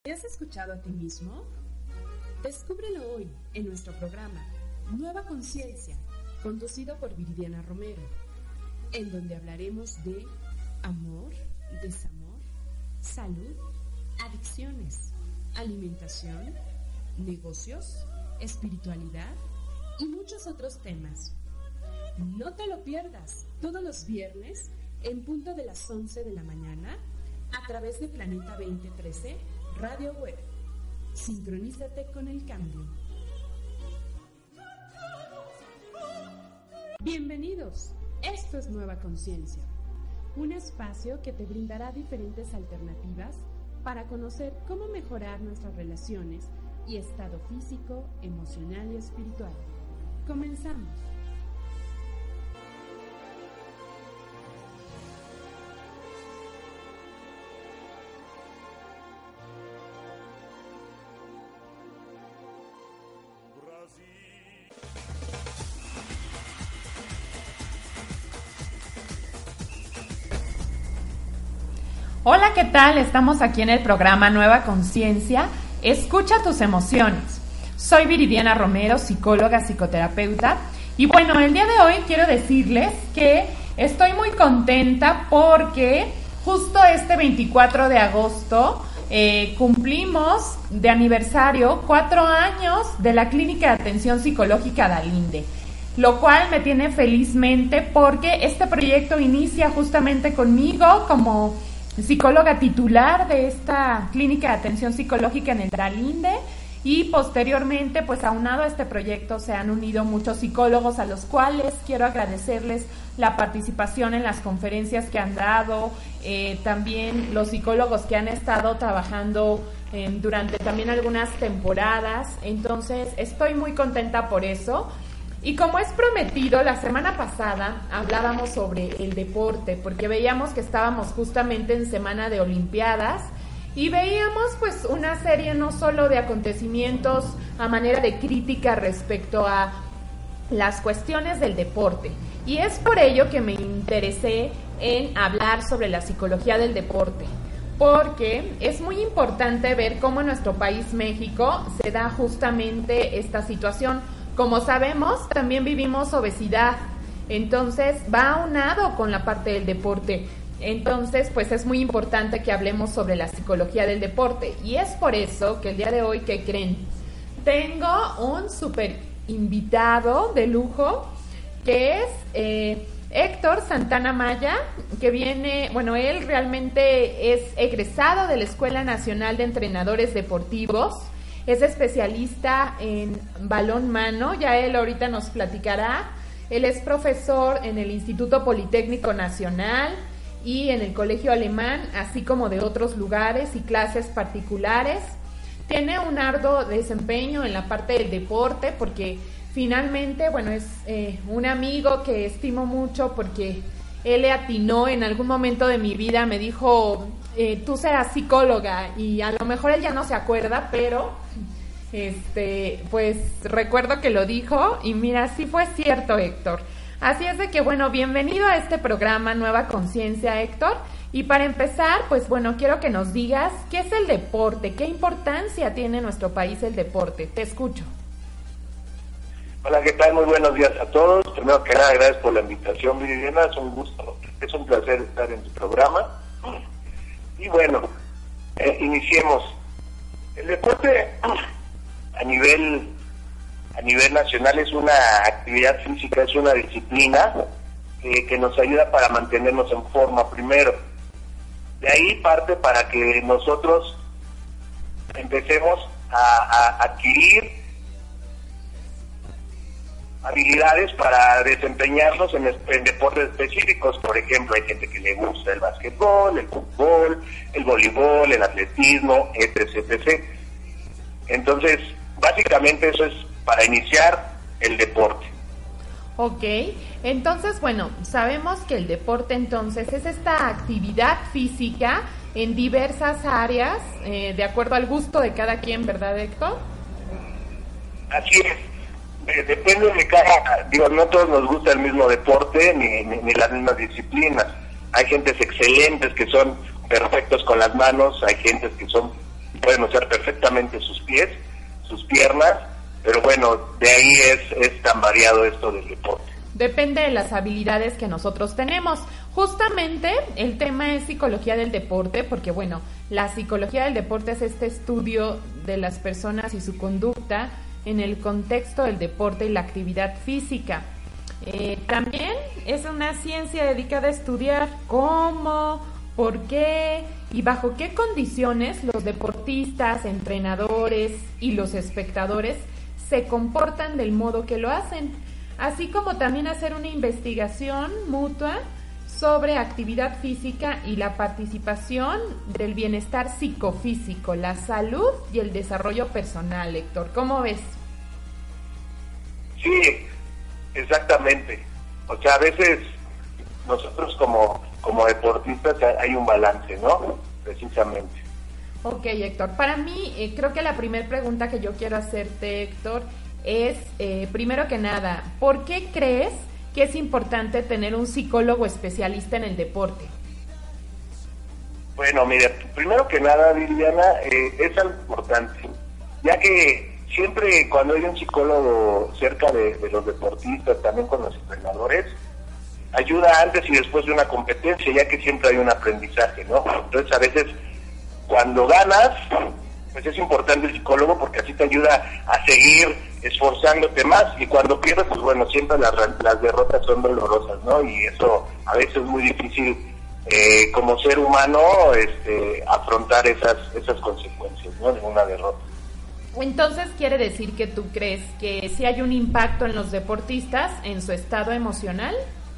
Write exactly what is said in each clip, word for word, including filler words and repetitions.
¿Te has escuchado a ti mismo? Descúbrelo hoy en nuestro programa Nueva Conciencia, conducido por Viridiana Romero, en donde hablaremos de amor, desamor, salud, adicciones, alimentación, negocios, espiritualidad y muchos otros temas. No te lo pierdas todos los viernes en punto de las once de la mañana a través de Planeta veinte trece Radio Web. Sincronízate con el cambio. Bienvenidos. Esto es Nueva Conciencia, un espacio que te brindará diferentes alternativas para conocer cómo mejorar nuestras relaciones y estado físico, emocional y espiritual. Comenzamos. Hola, ¿qué tal? Estamos aquí en el programa Nueva Conciencia. Escucha tus emociones. Soy Viridiana Romero, psicóloga, psicoterapeuta. Y bueno, el día de hoy quiero decirles que estoy muy contenta porque justo este veinticuatro de agosto eh, cumplimos de aniversario cuatro años de la Clínica de Atención Psicológica Dalinde, lo cual me tiene felizmente porque este proyecto inicia justamente conmigo como psicóloga titular de esta clínica de atención psicológica en el Dalinde, y posteriormente, pues aunado a este proyecto, se han unido muchos psicólogos a los cuales quiero agradecerles la participación en las conferencias que han dado, eh, también los psicólogos que han estado trabajando eh, durante también algunas temporadas. Entonces estoy muy contenta por eso. Y como es prometido, la semana pasada hablábamos sobre el deporte, porque veíamos que estábamos justamente en semana de Olimpiadas y veíamos pues una serie no solo de acontecimientos a manera de crítica respecto a las cuestiones del deporte. Y es por ello que me interesé en hablar sobre la psicología del deporte, porque es muy importante ver cómo en nuestro país, México, se da justamente esta situación. Como sabemos, también vivimos obesidad, entonces va aunado con la parte del deporte. Entonces, pues es muy importante que hablemos sobre la psicología del deporte. Y es por eso que el día de hoy, ¿qué creen? Tengo un súper invitado de lujo, que es eh, Héctor Santana Maya, que viene, bueno, él realmente es egresado de la Escuela Nacional de Entrenadores Deportivos. Es especialista en balonmano, ya él ahorita nos platicará. Él es profesor en el Instituto Politécnico Nacional y en el Colegio Alemán, así como de otros lugares y clases particulares. Tiene un arduo desempeño en la parte del deporte porque finalmente, bueno, es eh, un amigo que estimo mucho porque él le atinó en algún momento de mi vida, me dijo... Eh, tú serás psicóloga, y a lo mejor él ya no se acuerda, pero este, pues recuerdo que lo dijo y mira, sí fue cierto, Héctor. Así es de que, bueno, bienvenido a este programa Nueva Conciencia, Héctor. Y para empezar, pues bueno, quiero que nos digas qué es el deporte, qué importancia tiene en nuestro país el deporte. Te escucho. Hola, ¿qué tal? Muy buenos días a todos. Primero que nada, gracias por la invitación, Viridiana. Es un gusto, es un placer estar en tu programa. Y bueno, eh, iniciemos. El deporte a nivel a nivel nacional es una actividad física, es una disciplina eh, que nos ayuda para mantenernos en forma primero. De ahí parte para que nosotros empecemos a, a adquirir habilidades para desempeñarnos en, en deportes específicos. Por ejemplo, hay gente que le gusta el básquetbol, el fútbol, el voleibol, el atletismo, etc, etcétera. Entonces, básicamente eso es para iniciar el deporte. Ok, entonces, bueno, sabemos que el deporte entonces es esta actividad física en diversas áreas, eh, de acuerdo al gusto de cada quien, ¿verdad, Héctor? Así es. Depende de cada, digo, no todos nos gusta el mismo deporte ni, ni, ni las mismas disciplinas. Hay gentes excelentes que son perfectos con las manos, hay gentes que son pueden usar perfectamente sus pies, sus piernas, pero bueno, de ahí es, es tan variado esto del deporte. Depende de las habilidades que nosotros tenemos. Justamente el tema es psicología del deporte, porque bueno, la psicología del deporte es este estudio de las personas y su conducta en el contexto del deporte y la actividad física. Eh, también es una ciencia dedicada a estudiar cómo, por qué y bajo qué condiciones los deportistas, entrenadores y los espectadores se comportan del modo que lo hacen, así como también hacer una investigación mutua sobre actividad física y la participación del bienestar psicofísico, la salud y el desarrollo personal. Héctor, ¿cómo ves? Sí, exactamente. O sea, a veces nosotros como, como deportistas hay un balance, ¿no? Precisamente. Ok, Héctor. Para mí, eh, creo que la primera pregunta que yo quiero hacerte, Héctor, es, eh, primero que nada, ¿por qué crees que es importante tener un psicólogo especialista en el deporte? Bueno, mira, primero que nada, Viviana, eh, es algo importante, ya que siempre cuando hay un psicólogo cerca de, de los deportistas, también con los entrenadores, ayuda antes y después de una competencia, ya que siempre hay un aprendizaje, ¿no? Entonces, a veces, cuando ganas, pues es importante el psicólogo porque así te ayuda a seguir esforzándote más, y cuando pierdes, pues bueno, siempre las, las derrotas son dolorosas, ¿no? Y eso a veces es muy difícil eh, como ser humano este, afrontar esas, esas consecuencias, ¿no? De una derrota. Entonces, ¿quiere decir que tú crees que sí hay un impacto en los deportistas, en su estado emocional?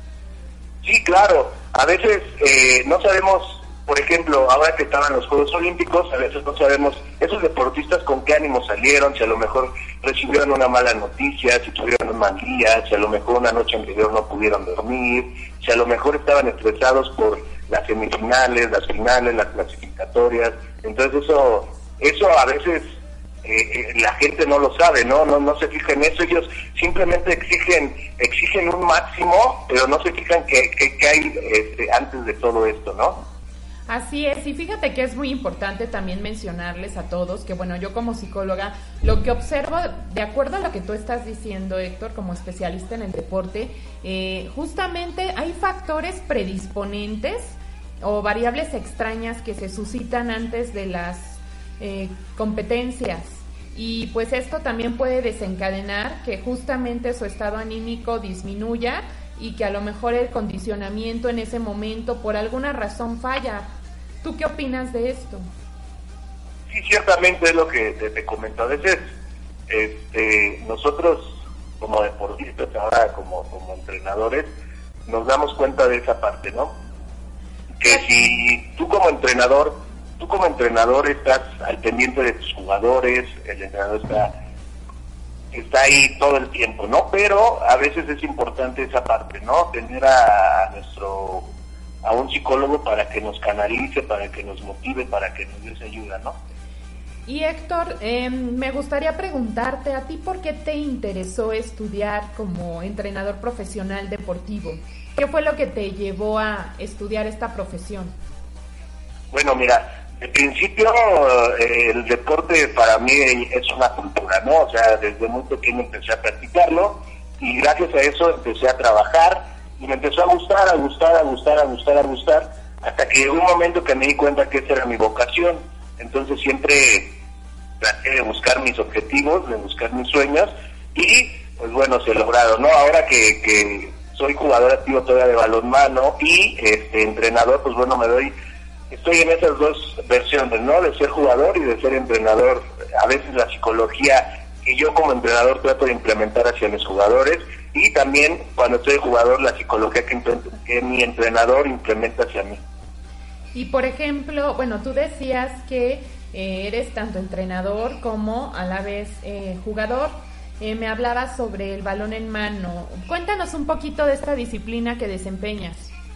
Sí, claro. A veces eh, no sabemos, por ejemplo, ahora que estaban los Juegos Olímpicos, a veces no sabemos esos deportistas con qué ánimo salieron, si a lo mejor recibieron una mala noticia, si tuvieron un mal día, si a lo mejor una noche anterior no pudieron dormir, si a lo mejor estaban estresados por las semifinales, las finales, las clasificatorias. Entonces eso, eso a veces eh, eh, la gente no lo sabe, ¿no? No, no se fija en eso. Ellos simplemente exigen, exigen un máximo, pero no se fijan que, que, que hay este, antes de todo esto, ¿no? Así es, y fíjate que es muy importante también mencionarles a todos que, bueno, yo como psicóloga, lo que observo, de acuerdo a lo que tú estás diciendo, Héctor, como especialista en el deporte, eh, justamente hay factores predisponentes o variables extrañas que se suscitan antes de las eh, competencias, y pues esto también puede desencadenar que justamente su estado anímico disminuya y que a lo mejor el condicionamiento en ese momento por alguna razón falla. ¿Tú qué opinas de esto? Sí, ciertamente es lo que te, te comento. A veces este, nosotros como deportistas, ahora como, como entrenadores, nos damos cuenta de esa parte, ¿no? Que si tú como entrenador, tú como entrenador estás al pendiente de tus jugadores, el entrenador está está ahí todo el tiempo, ¿no? Pero a veces es importante esa parte, ¿no? Tener a, a nuestro, a un psicólogo para que nos canalice, para que nos motive, para que nos dé esa ayuda, ¿no? Y Héctor, eh, me gustaría preguntarte a ti, ¿por qué te interesó estudiar como entrenador profesional deportivo? ¿Qué fue lo que te llevó a estudiar esta profesión? Bueno, mira, en principio, eh, el deporte para mí es una cultura, ¿no? O sea, desde muy pequeño empecé a practicarlo y gracias a eso empecé a trabajar y me empezó a gustar, a gustar, a gustar, a gustar, a gustar, hasta que llegó un momento que me di cuenta que esa era mi vocación. Entonces siempre traté de buscar mis objetivos, de buscar mis sueños y, pues bueno, se lograron, ¿no? Ahora que, que soy jugador activo todavía de balonmano y este entrenador, pues bueno, me doy... Estoy en esas dos versiones, ¿no? De ser jugador y de ser entrenador. A veces la psicología que yo como entrenador trato de implementar hacia mis jugadores y también cuando estoy jugador la psicología que, que mi entrenador implementa hacia mí. Y por ejemplo, bueno, tú decías que eh, eres tanto entrenador como a la vez eh, jugador. Eh, me hablabas sobre el balón en mano. Cuéntanos un poquito de esta disciplina que desempeñas.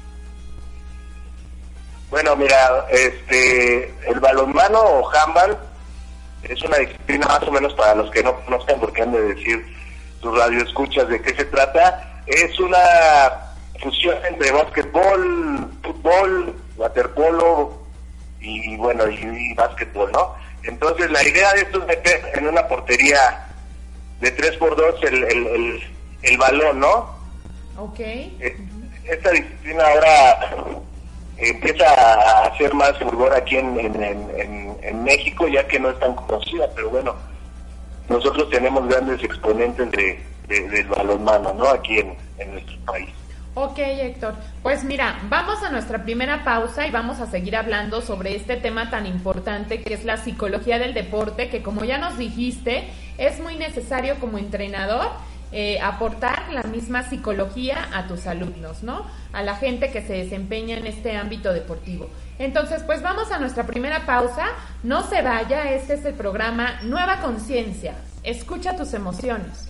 Bueno, mira, este, el balonmano o handball es una disciplina más o menos para los que no conozcan, porque han de decir tus radioescuchas de qué se trata. Es una fusión entre básquetbol, fútbol, waterpolo y bueno, y, y básquetbol, ¿no? Entonces la idea de esto es meter en una portería de tres por dos el, el, el, el balón, ¿no? Ok. Esta disciplina ahora empieza a hacer más furor aquí en, en, en, en México, ya que no es tan conocida, pero bueno, nosotros tenemos grandes exponentes de, de, del balonmano, ¿no? Aquí en, en nuestro país. Ok, Héctor. Pues mira, vamos a nuestra primera pausa y vamos a seguir hablando sobre este tema tan importante que es la psicología del deporte, que como ya nos dijiste, es muy necesario como entrenador eh, aportar la misma psicología a tus alumnos, ¿no? A la gente que se desempeña en este ámbito deportivo. Entonces, pues vamos a nuestra primera pausa. No se vaya, este es el programa Nueva Conciencia. Escucha tus emociones.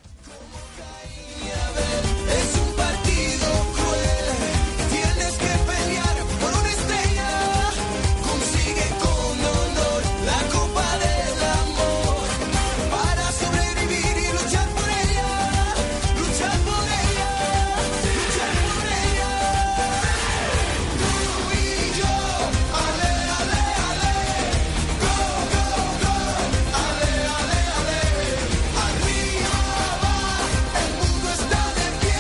Es un partido cruel, tienes que pelear por una estrella, consigue con honor la copa del amor, para sobrevivir y luchar por ella, luchar por ella, luchar por ella. Tú y yo, ale, ale, ale, go, go, go, ale, ale, ale, arriba va, el mundo está de pie.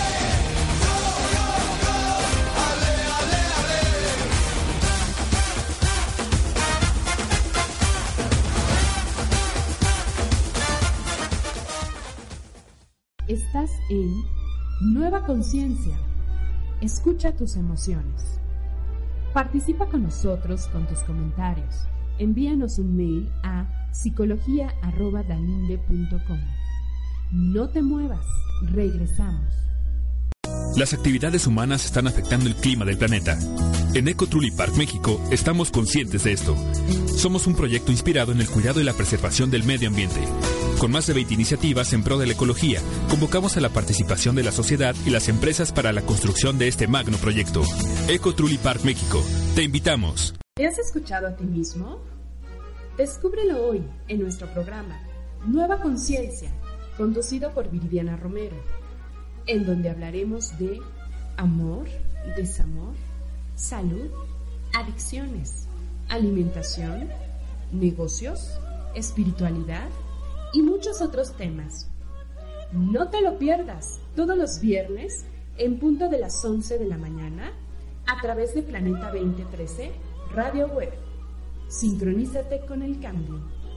Estás en Nueva Conciencia. Escucha tus emociones. Participa con nosotros con tus comentarios. Envíanos un mail a psicología arroba dalinde punto com. No te muevas, regresamos. Las actividades humanas están afectando el clima del planeta. En Eco Truly Park México estamos conscientes de esto. Somos un proyecto inspirado en el cuidado y la preservación del medio ambiente. Con más de veinte iniciativas en pro de la ecología, convocamos a la participación de la sociedad y las empresas para la construcción de este magno proyecto. Eco Truly Park México, te invitamos. ¿Te has escuchado a ti mismo? Descúbrelo hoy en nuestro programa Nueva Conciencia, conducido por Viridiana Romero, en donde hablaremos de amor, desamor, salud, adicciones, alimentación, negocios, espiritualidad y muchos otros temas. No te lo pierdas todos los viernes en punto de las once de la mañana a través de Planeta veinte trece Radio Web. Sincronízate con el cambio.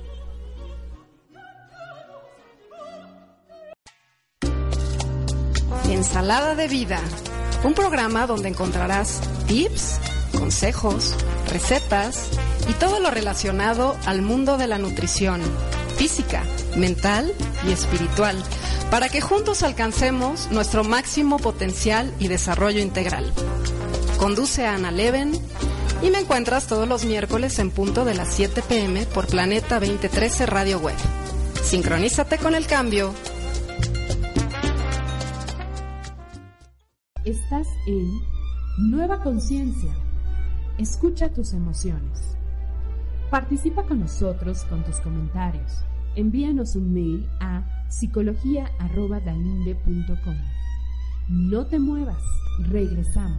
Ensalada de Vida, un programa donde encontrarás tips, consejos, recetas y todo lo relacionado al mundo de la nutrición, física, mental y espiritual, para que juntos alcancemos nuestro máximo potencial y desarrollo integral. Conduce a Ana Leven y me encuentras todos los miércoles en punto de las siete pm por Planeta veinte trece Radio Web. Sincronízate con el cambio. Estás en Nueva Conciencia. Escucha tus emociones. Participa con nosotros con tus comentarios. Envíanos un mail a psicología arroba dalinde punto com. No te muevas, regresamos.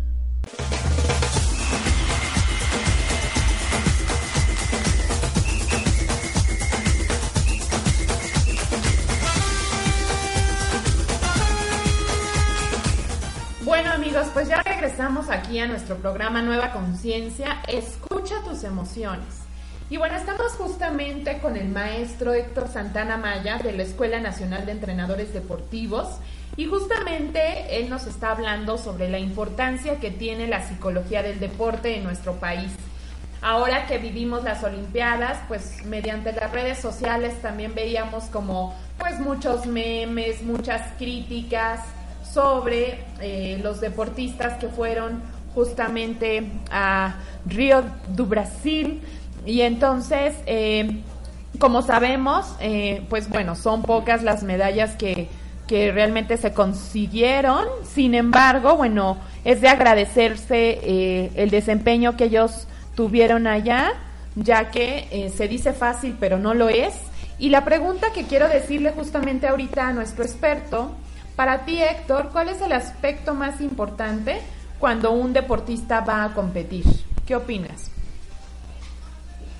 Bueno amigos, pues ya regresamos aquí a nuestro programa Nueva Conciencia. Escucha tus emociones. Y bueno, estamos justamente con el maestro Héctor Santana Maya de la Escuela Nacional de Entrenadores Deportivos y justamente él nos está hablando sobre la importancia que tiene la psicología del deporte en nuestro país. Ahora que vivimos las Olimpiadas, pues mediante las redes sociales también veíamos como pues muchos memes, muchas críticas sobre eh, los deportistas que fueron justamente a Río do Brasil. Y entonces, eh, como sabemos, eh, pues bueno, son pocas las medallas que, que realmente se consiguieron. Sin embargo, bueno, es de agradecerse eh, el desempeño que ellos tuvieron allá, ya que eh, se dice fácil, pero no lo es. Y la pregunta que quiero decirle justamente ahorita a nuestro experto, para ti, Héctor, ¿cuál es el aspecto más importante cuando un deportista va a competir? ¿Qué opinas?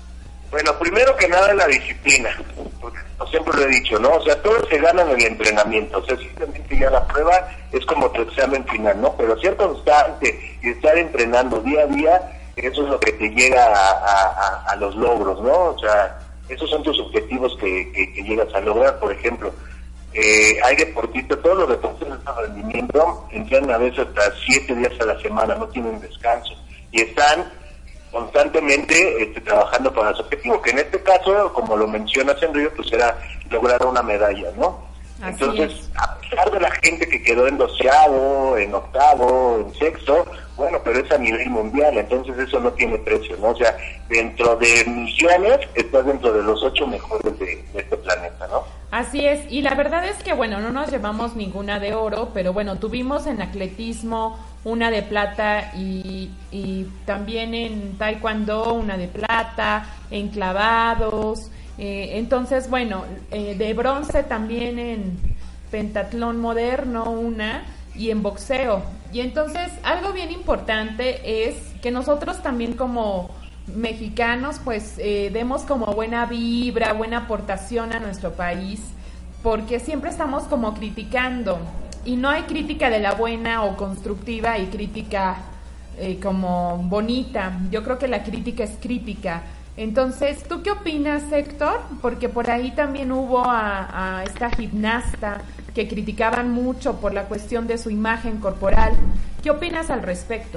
Bueno, primero que nada la disciplina, porque siempre lo he dicho, ¿no? O sea, todo se gana en el entrenamiento, o sea, simplemente ya la prueba es como tu examen final, ¿no? Pero ser constante y estar entrenando día a día, eso es lo que te llega a, a, a los logros, ¿no? O sea, esos son tus objetivos que, que, que llegas a lograr. Por ejemplo, eh, hay deportistas, todos los deportistas de rendimiento entrenan a veces hasta siete días a la semana, no tienen descanso, y están constantemente este, trabajando para su objetivo, que en este caso, como lo mencionas en Río, pues era lograr una medalla, ¿no? Así Entonces, es. a pesar de la gente que quedó en doceavo, en octavo, en sexto, bueno, pero es a nivel mundial, entonces eso no tiene precio, ¿no? O sea, dentro de millones, estás dentro de los ocho mejores de, de este planeta, ¿no? Así es, y la verdad es que, bueno, no nos llevamos ninguna de oro, pero bueno, tuvimos en atletismo una de plata y, y también en taekwondo una de plata, en clavados, eh, entonces, bueno, eh, de bronce también en pentatlón moderno una, y en boxeo. Y entonces, algo bien importante es que nosotros también como mexicanos pues eh, demos como buena vibra, buena aportación a nuestro país, porque siempre estamos como criticando, y no hay crítica de la buena o constructiva y crítica eh, como bonita. Yo creo que la crítica es crítica. Entonces, ¿tú qué opinas, Héctor? Porque por ahí también hubo a, a esta gimnasta que criticaban mucho por la cuestión de su imagen corporal. ¿Qué opinas al respecto?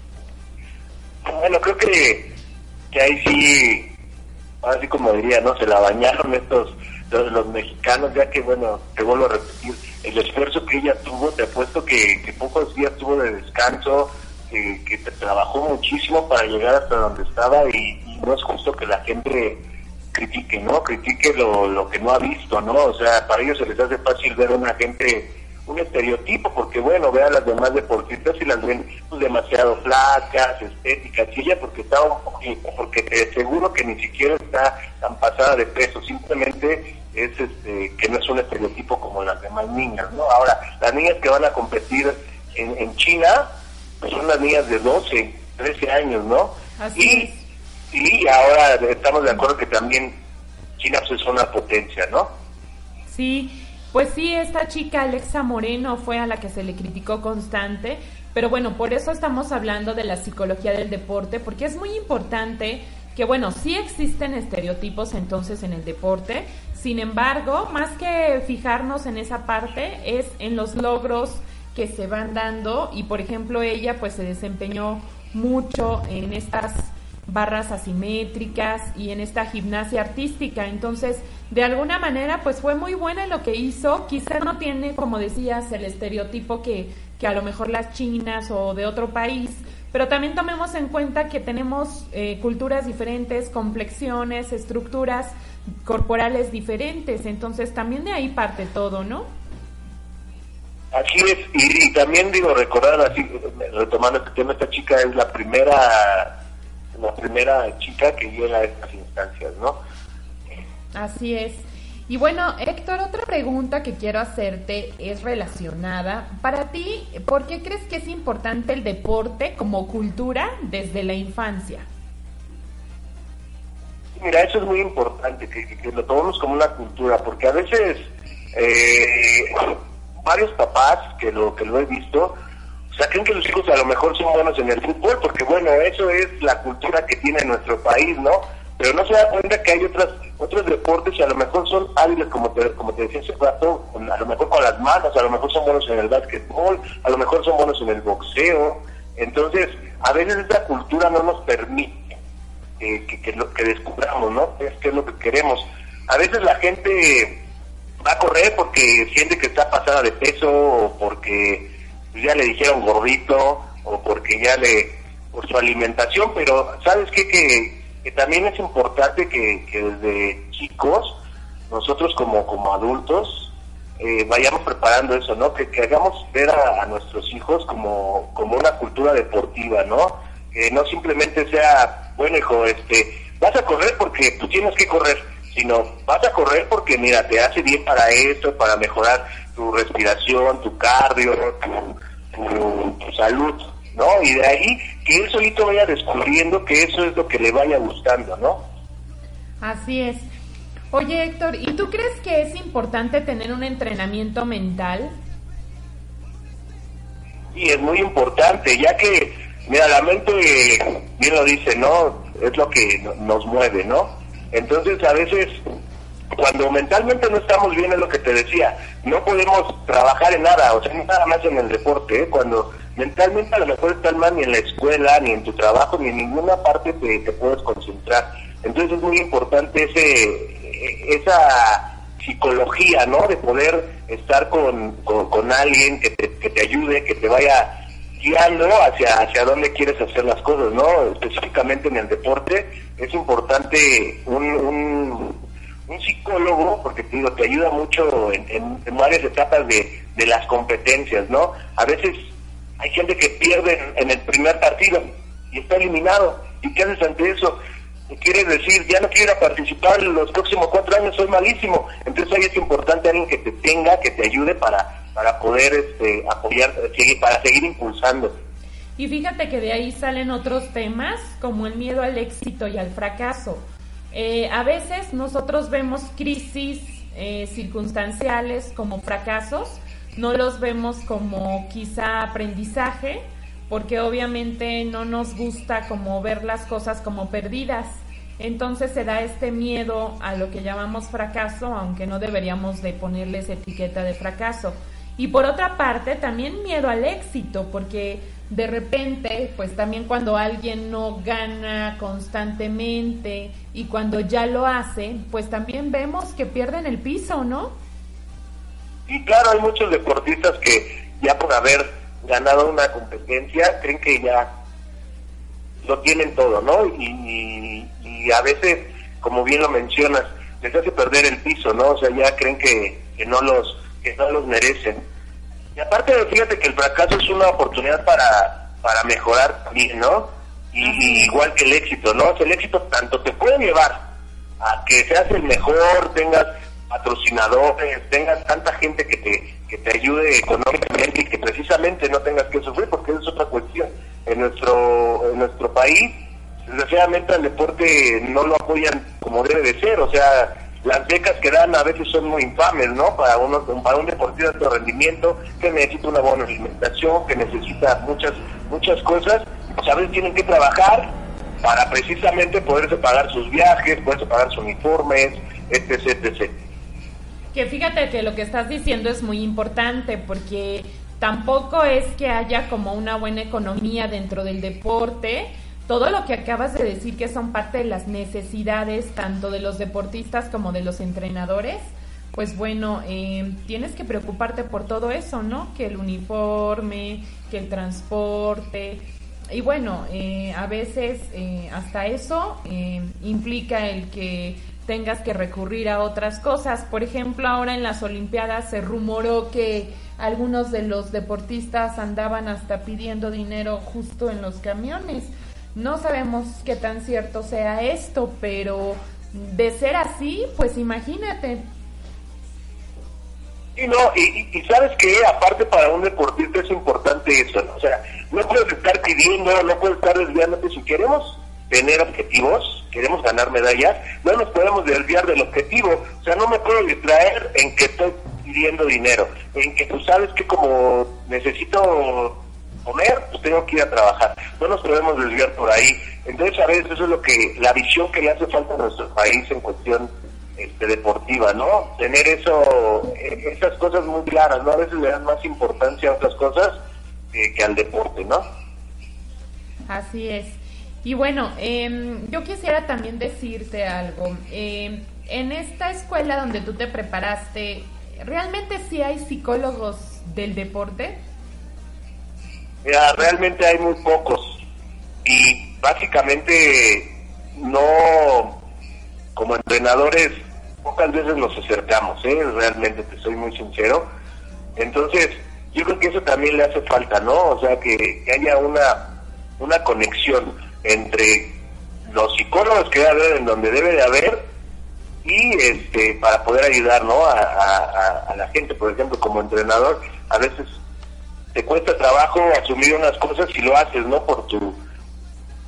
Bueno, creo que, que ahí sí, así como diría, ¿no? Se la bañaron estos, los, los mexicanos, ya que, bueno, te vuelvo a repetir, el esfuerzo que ella tuvo, te apuesto que, que pocos días tuvo de descanso, que, que te trabajó muchísimo para llegar hasta donde estaba, y, y no es justo que la gente critique, ¿no? Critique lo, lo que no ha visto, ¿no? O sea, para ellos se les hace fácil ver a una gente, un estereotipo, porque bueno, ve a las demás deportistas y las ven pues, demasiado flacas, estéticas, y ella porque está un poquito, porque te aseguro que ni siquiera está tan pasada de peso, simplemente es este que no es un estereotipo como las demás niñas, ¿no? Ahora, las niñas que van a competir en, en China, pues son las niñas de doce, trece años, ¿no? Así y, es. y ahora estamos de acuerdo que también China pues, es una potencia, ¿no? Sí, pues sí, esta chica Alexa Moreno fue a la que se le criticó constante, pero bueno, por eso estamos hablando de la psicología del deporte, porque es muy importante que, bueno, sí existen estereotipos entonces en el deporte, sin embargo, más que fijarnos en esa parte, es en los logros que se van dando, y por ejemplo ella pues se desempeñó mucho en estas barras asimétricas y en esta gimnasia artística, entonces de alguna manera pues fue muy buena en lo que hizo. Quizá no tiene, como decías, el estereotipo que, que a lo mejor las chinas o de otro país, pero también tomemos en cuenta que tenemos eh, culturas diferentes, complexiones, estructuras corporales diferentes, entonces también de ahí parte todo, ¿no? Así es, y, y también digo, recordar así, retomando este tema, esta chica es la primera la primera chica que llega a estas instancias, ¿no? Así es. Y bueno, Héctor, otra pregunta que quiero hacerte es relacionada. Para ti, ¿por qué crees que es importante el deporte como cultura desde la infancia? Mira, eso es muy importante, que, que, que lo tomemos como una cultura, porque a veces eh, varios papás, que lo que lo he visto, o sea, creen que los hijos a lo mejor son buenos en el fútbol, porque bueno, eso es la cultura que tiene nuestro país, ¿no? Pero no se da cuenta que hay otras otros deportes y a lo mejor son hábiles, como te, como te decía hace rato, a lo mejor con las manos, a lo mejor son buenos en el básquetbol, a lo mejor son buenos en el boxeo. Entonces, a veces esta cultura no nos permite eh, que, que, lo, que descubramos, ¿no? Es que es lo que queremos. A veces la gente va a correr porque siente que está pasada de peso, o porque pues ya le dijeron gordito, o porque ya le, por su alimentación, pero ¿sabes qué? Que, que también es importante que, que desde chicos, nosotros como, como adultos, eh, vayamos preparando eso, ¿no? Que, que hagamos ver a, a nuestros hijos como, como una cultura deportiva, ¿no? Que no simplemente sea, bueno, hijo, este, vas a correr porque tú tienes que correr, sino vas a correr porque, mira, te hace bien para esto, para mejorar tu respiración, tu cardio, tu, tu, tu salud, ¿no? Y de ahí que él solito vaya descubriendo que eso es lo que le vaya gustando, ¿no? Así es. Oye, Héctor, ¿y tú crees que es importante tener un entrenamiento mental? Sí, es muy importante, ya que, mira, la mente, bien lo dice, ¿no? Es lo que no- nos mueve, ¿no? Entonces, a veces, cuando mentalmente no estamos bien, es lo que te decía, no podemos trabajar en nada, o sea, ni nada más en el deporte, ¿eh? Cuando mentalmente a lo mejor estás mal ni en la escuela, ni en tu trabajo, ni en ninguna parte te, te puedes concentrar. Entonces es muy importante ese esa psicología, ¿no? De poder estar con, con, con alguien que te, que te ayude, que te vaya guiando hacia hacia dónde quieres hacer las cosas, ¿no? Específicamente en el deporte es importante un, un, un psicólogo, porque te digo, te ayuda mucho en, en, en varias etapas de, de las competencias, ¿no? A veces hay gente que pierde en, en el primer partido y está eliminado. ¿Y qué haces ante eso? Quieres decir, ya no quiero ir a participar en los próximos cuatro años, soy malísimo. Entonces ahí es importante alguien que te tenga, que te ayude para para poder este, apoyar, seguir, para seguir impulsando. Y fíjate que de ahí salen otros temas como el miedo al éxito y al fracaso. Eh, a veces nosotros vemos crisis eh, circunstanciales como fracasos, no los vemos como quizá aprendizaje, porque obviamente no nos gusta como ver las cosas como perdidas. Entonces se da este miedo a lo que llamamos fracaso, aunque no deberíamos de ponerles etiqueta de fracaso. Y por otra parte, también miedo al éxito, porque de repente, pues también cuando alguien no gana constantemente y cuando ya lo hace, pues también vemos que pierden el piso, ¿no? Sí, claro, hay muchos deportistas que ya por haber ganado una competencia creen que ya lo tienen todo, ¿no? Y, y, y a veces, como bien lo mencionas, les hace perder el piso, ¿no? O sea, ya creen que, que no los que no los merecen. Y aparte, fíjate que el fracaso es una oportunidad para para mejorar también, ¿no? Y, y igual que el éxito, ¿no? O sea, el éxito tanto te puede llevar a que seas el mejor, tengas patrocinadores, tengas tanta gente que te que te ayude económicamente y que precisamente no tengas que sufrir, porque esa es otra cuestión. En nuestro en nuestro país, desgraciadamente al deporte no lo apoyan como debe de ser, o sea, las becas que dan a veces son muy infames, ¿no? Para uno, para un deportista de alto rendimiento que necesita una buena alimentación, que necesita muchas muchas cosas, pues a veces tienen que trabajar para precisamente poderse pagar sus viajes, poderse pagar sus uniformes, etc, etcétera. Que fíjate que lo que estás diciendo es muy importante, porque tampoco es que haya como una buena economía dentro del deporte. Todo lo que acabas de decir, que son parte de las necesidades tanto de los deportistas como de los entrenadores, pues bueno, eh, tienes que preocuparte por todo eso, ¿no? Que el uniforme, que el transporte, y bueno, eh, a veces eh, hasta eso eh, implica el que tengas que recurrir a otras cosas. Por ejemplo, ahora en las Olimpiadas se rumoró que algunos de los deportistas andaban hasta pidiendo dinero justo en los camiones. No sabemos qué tan cierto sea esto, pero de ser así, pues imagínate. Y no, y, y sabes que aparte para un deportista es importante eso, ¿no? O sea, no puedes estar pidiendo, no puedes estar desviándote. Si queremos tener objetivos, queremos ganar medallas, no nos podemos desviar del objetivo. O sea, no me puedo distraer en que estoy pidiendo dinero, en que tú sabes que como necesito comer, pues tengo que ir a trabajar. No nos podemos desviar por ahí. Entonces, a veces eso es lo que, la visión que le hace falta a nuestro país en cuestión este, deportiva, ¿no? Tener eso, esas cosas muy claras, ¿no? A veces le dan más importancia a otras cosas eh, que al deporte, ¿no? Así es. Y bueno, eh, yo quisiera también decirte algo. Eh, en esta escuela donde tú te preparaste, ¿realmente sí hay psicólogos del deporte? Mira, realmente hay muy pocos. Y básicamente no, como entrenadores, pocas veces nos acercamos, ¿eh? Realmente, te soy muy sincero. Entonces, yo creo que eso también le hace falta, ¿no? O sea, que, que haya una, una conexión entre los psicólogos que debe haber en donde debe de haber y este para poder ayudar, ¿no? A, a, a la gente. Por ejemplo, como entrenador, a veces te cuesta trabajo asumir unas cosas y lo haces, ¿no? Por tu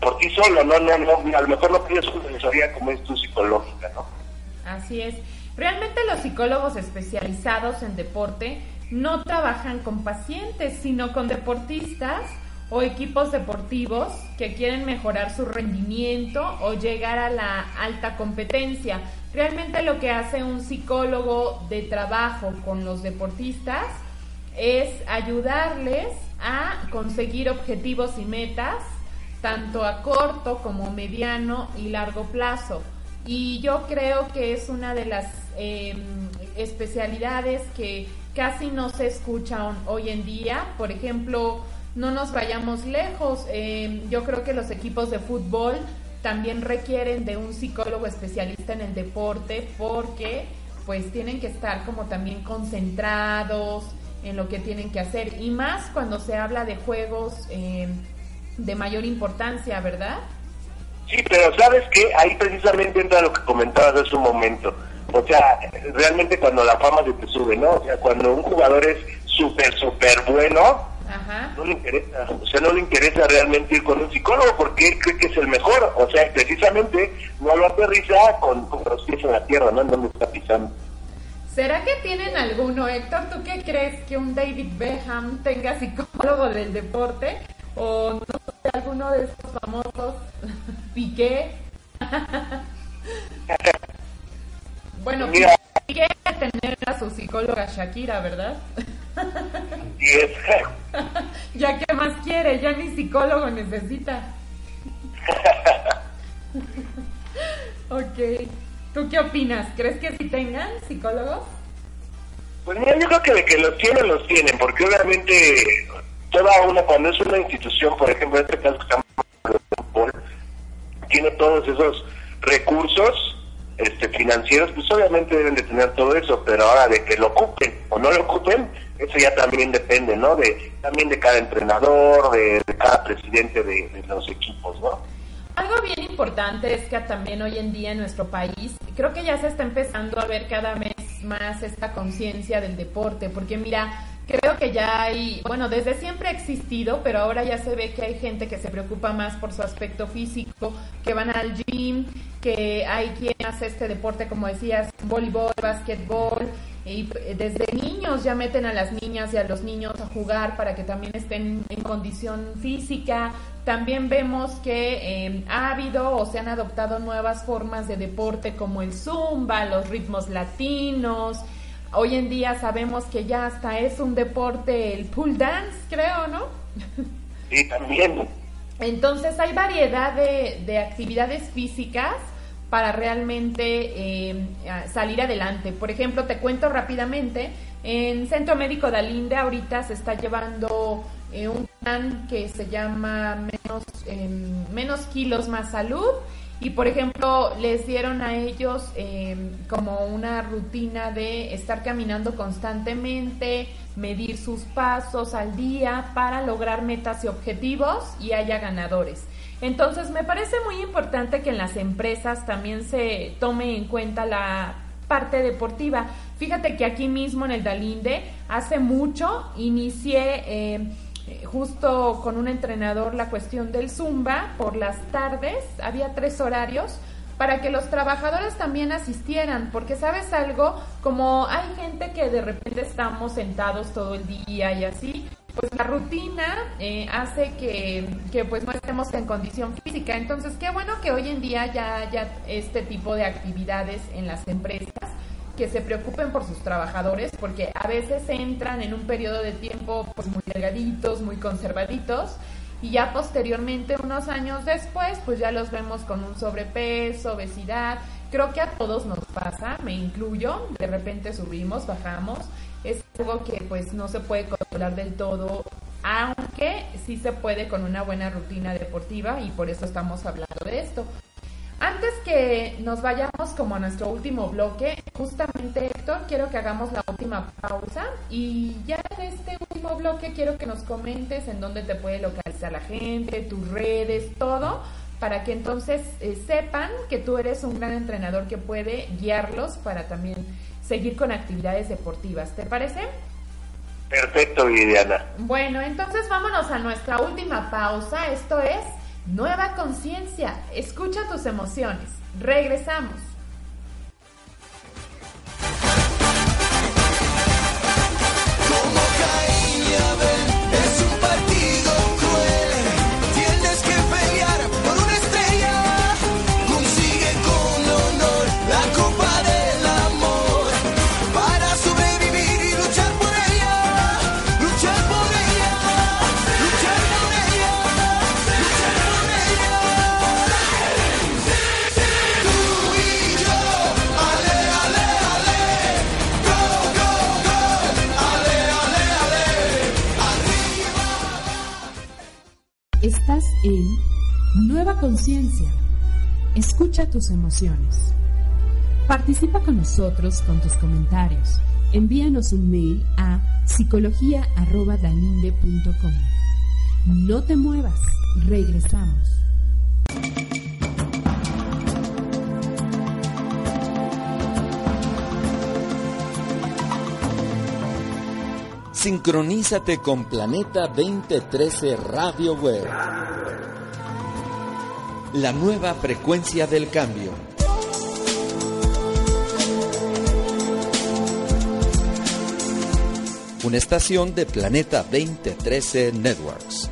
por ti solo, no, no, no, a lo mejor no pides una asesoría como es tu psicológica, ¿no? Así es. Realmente los psicólogos especializados en deporte no trabajan con pacientes, sino con deportistas o equipos deportivos que quieren mejorar su rendimiento o llegar a la alta competencia. Realmente lo que hace un psicólogo de trabajo con los deportistas es ayudarles a conseguir objetivos y metas, tanto a corto como mediano y largo plazo. Y yo creo que es una de las eh, especialidades que casi no se escuchan hoy en día. Por ejemplo, no nos vayamos lejos, eh, yo creo que los equipos de fútbol también requieren de un psicólogo especialista en el deporte, porque pues tienen que estar como también concentrados en lo que tienen que hacer, y más cuando se habla de juegos eh, de mayor importancia, ¿verdad? Sí, pero ¿sabes qué? Ahí precisamente entra lo que comentabas hace un momento. O sea, realmente cuando la fama se te sube, ¿no? O sea, cuando un jugador es súper, súper bueno, ajá, no le interesa. O sea, no le interesa realmente ir con un psicólogo porque él cree que es el mejor. O sea, precisamente no lo aterriza con, con los pies en la tierra, ¿no? En donde está pisando. ¿Será que tienen alguno, Héctor? ¿Tú qué crees, que un David Beckham tenga psicólogo del deporte? ¿O no sé, alguno de estos famosos, Piqué? Bueno, Mira, Piqué debe tener a su psicóloga Shakira, ¿verdad? Sí es. Ya que más quiere, ya ni psicólogo necesita. Ok. ¿Tú qué opinas? ¿Crees que sí tengan psicólogos? Pues mira, yo creo que de que los tienen, los tienen, porque obviamente toda una, cuando es una institución, por ejemplo, en este caso que estamos hablando de fútbol, tiene todos esos recursos este, financieros, pues obviamente deben de tener todo eso, pero ahora de que lo ocupen o no lo ocupen, eso ya también depende, ¿no? De también de cada entrenador, de, de cada presidente de, de los equipos, ¿no? Algo bien importante es que también hoy en día en nuestro país, creo que ya se está empezando a ver cada vez más esta conciencia del deporte, porque mira, creo que ya hay, bueno, desde siempre ha existido, pero ahora ya se ve que hay gente que se preocupa más por su aspecto físico, que van al gym, que hay quien hace este deporte, como decías, voleibol, básquetbol, y desde niños ya meten a las niñas y a los niños a jugar para que también estén en condición física. También vemos que eh, ha habido o se han adoptado nuevas formas de deporte como el zumba, los ritmos latinos. Hoy en día sabemos que ya hasta es un deporte el pole dance, creo, ¿no? Sí, también. Entonces hay variedad de, de actividades físicas para realmente eh, salir adelante. Por ejemplo, te cuento rápidamente, en Centro Médico Dalinde ahorita se está llevando eh, un plan que se llama menos, eh, menos kilos, más salud, y por ejemplo les dieron a ellos eh, como una rutina de estar caminando constantemente, medir sus pasos al día para lograr metas y objetivos y haya ganadores. Entonces me parece muy importante que en las empresas también se tome en cuenta la parte deportiva. Fíjate que aquí mismo en el Dalinde hace mucho inicié eh, justo con un entrenador la cuestión del zumba por las tardes, había tres horarios para que los trabajadores también asistieran, porque sabes algo, como hay gente que de repente estamos sentados todo el día y así, pues la rutina eh, hace que, que pues no estemos en condición física. Entonces qué bueno que hoy en día ya haya este tipo de actividades en las empresas que se preocupen por sus trabajadores, porque a veces entran en un periodo de tiempo pues muy delgaditos, muy conservaditos, y ya posteriormente, unos años después, pues ya los vemos con un sobrepeso, obesidad. Creo que a todos nos pasa, me incluyo, de repente subimos, bajamos, es algo que pues no se puede controlar del todo, aunque sí se puede con una buena rutina deportiva, y por eso estamos hablando de esto. Antes que nos vayamos como a nuestro último bloque, justamente, Héctor, quiero que hagamos la última pausa, y ya en este último bloque quiero que nos comentes en dónde te puede localizar la gente, tus redes, todo, para que entonces eh, sepan que tú eres un gran entrenador que puede guiarlos para también seguir con actividades deportivas. ¿Te parece? Perfecto, Viviana. Bueno, entonces vámonos a nuestra última pausa. Esto es Nueva conciencia, escucha tus emociones. Regresamos. Como Caín y Abel, es un partido cruel. Tienes que pelear por una estrella. Consigue con honor la copa del amor para sobrevivir y luchar por ella. Luchar por ella. Luchar por ella. Luchar por ella. Tú y yo. Ale, ale, ale. Go, go, go. Ale, ale, ale. Arriba. Estás en Nueva Conciencia. Escucha tus emociones. Participa con nosotros con tus comentarios. Envíanos un mail a psicología arroba dalinde punto com. No te muevas, regresamos. Sincronízate con Planeta veinte trece Radio Web. La nueva frecuencia del cambio. Una estación de Planeta veinte trece Networks.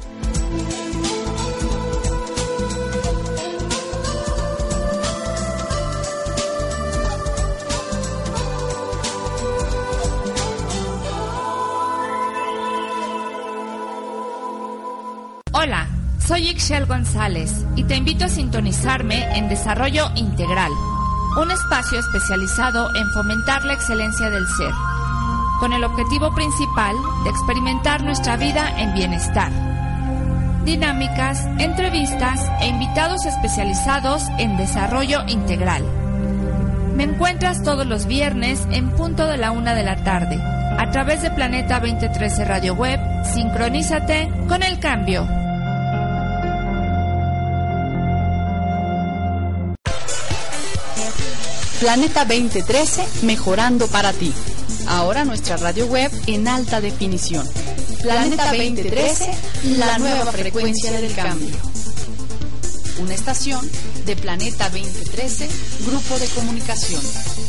Hola, soy Ixchel González y te invito a sintonizarme en Desarrollo Integral, un espacio especializado en fomentar la excelencia del ser, con el objetivo principal de experimentar nuestra vida en bienestar. Dinámicas, entrevistas e invitados especializados en desarrollo integral. Me encuentras todos los viernes en punto de la una de la tarde, a través de Planeta veinte trece Radio Web. Sincronízate con el cambio. Planeta veinte trece, mejorando para ti. Ahora nuestra radio web en alta definición. Planeta veinte trece, la nueva frecuencia del cambio. Una estación de Planeta veinte trece, Grupo de Comunicación.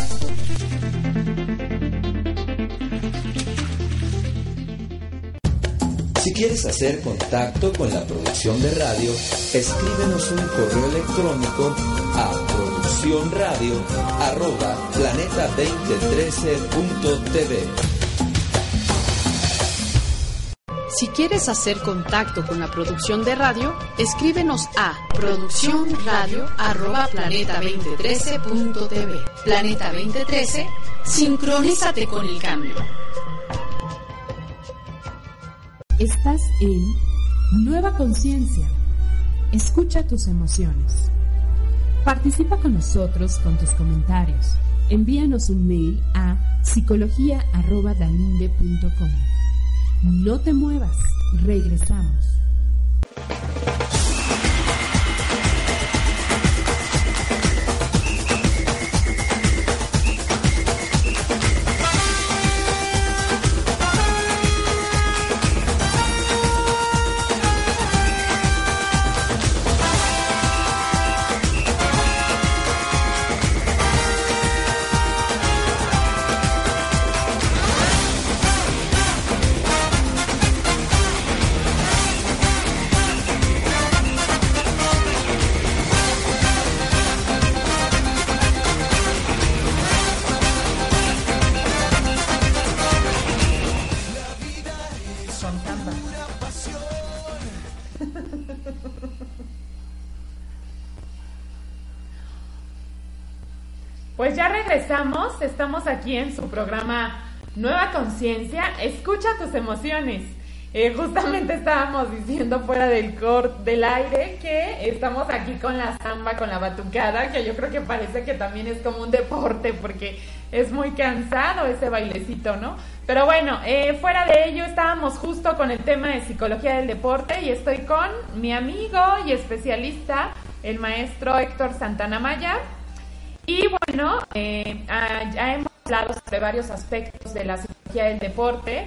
Si quieres hacer contacto con la producción de radio, escríbenos un correo electrónico a produccionradio arroba planeta veinte trece punto tv. Si quieres hacer contacto con la producción de radio, escríbenos a produccionradio arroba planeta veinte trece punto tv. Planeta veinte trece, sincronízate con el cambio. Estás en Nueva Conciencia. Escucha tus emociones. Participa con nosotros con tus comentarios. Envíanos un mail a psicología arroba dalinde punto com. No te muevas, regresamos. Pues ya regresamos, estamos aquí en su programa Nueva Conciencia, escucha tus emociones. Eh, justamente estábamos diciendo fuera del cor del aire que estamos aquí con la samba, con la batucada, que yo creo que parece que también es como un deporte porque es muy cansado ese bailecito, ¿no? Pero bueno, eh, fuera de ello estábamos justo con el tema de psicología del deporte y estoy con mi amigo y especialista, el maestro Héctor Santana Maya. Y bueno, eh, ya hemos hablado sobre varios aspectos de la psicología del deporte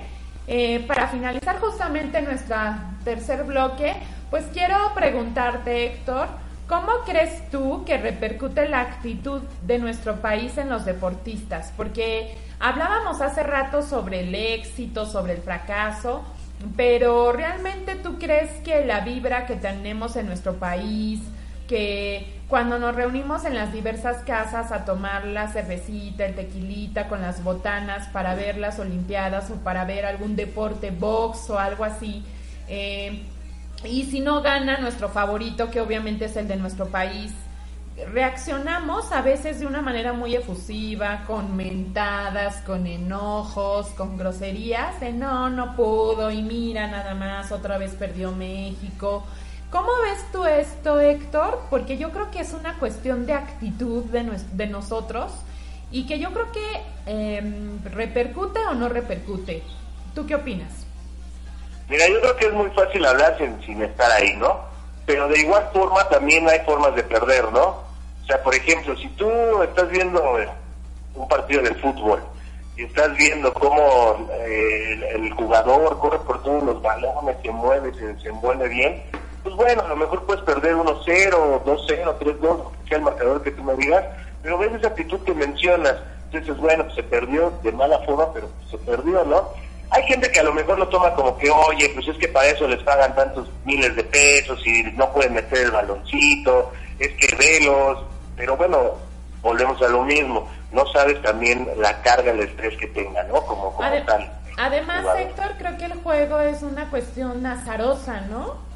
eh, para finalizar justamente nuestro tercer bloque, pues quiero preguntarte, Héctor, ¿cómo crees tú que repercute la actitud de nuestro país en los deportistas? Porque hablábamos hace rato sobre el éxito, sobre el fracaso, pero ¿realmente tú crees que la vibra que tenemos en nuestro país, que cuando nos reunimos en las diversas casas a tomar la cervecita, el tequilita con las botanas para ver las olimpiadas o para ver algún deporte, box o algo así, eh, y si no gana nuestro favorito, que obviamente es el de nuestro país, reaccionamos a veces de una manera muy efusiva, con mentadas, con enojos, con groserías, de no, no pudo, y mira nada más, otra vez perdió México? ¿Cómo ves tú esto, Héctor? Porque yo creo que es una cuestión de actitud de, nos, de nosotros y que yo creo que eh, repercute o no repercute. ¿Tú qué opinas? Mira, yo creo que es muy fácil hablar sin, sin estar ahí, ¿no? Pero de igual forma también hay formas de perder, ¿no? O sea, por ejemplo, si tú estás viendo un partido de fútbol y estás viendo cómo eh, el, el jugador corre por todos los balones, se mueve, se desenvuelve bien, pues bueno, a lo mejor puedes perder uno cero, dos cero, tres dos, sea el marcador que tú me digas, pero ves esa actitud que mencionas, entonces bueno, pues se perdió de mala forma, pero pues se perdió, ¿no? Hay gente que a lo mejor lo toma como que, oye, pues es que para eso les pagan tantos miles de pesos y no pueden meter el baloncito, es que velos, pero bueno, volvemos a lo mismo, no sabes también la carga, el estrés que tenga, ¿no? Como, como Adem- tal. Además, jugador. Héctor, creo que el juego es una cuestión azarosa, ¿no?